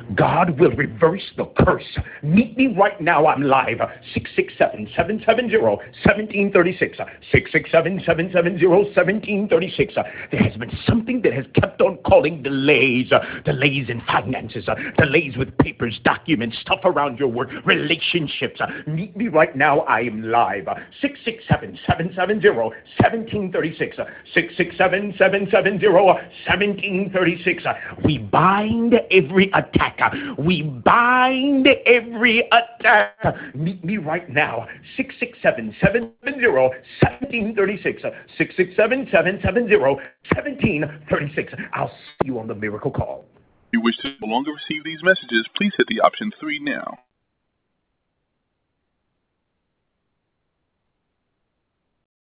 God will reverse the curse. Meet me right now. I'm live. 667-770-1736. 667-770-1736. There has been something that has kept on calling delays. Delays in finances. Delays with papers, documents, stuff around your work, relationships. Meet me right now. I am live. 667-770-1736. 667-770-1736. We bind every attack. We bind every attack. Meet me right now. 667-770-1736. 667-770-1736. I'll see you on the Miracle Call. If you wish to no longer receive these messages, please hit the option 3 now.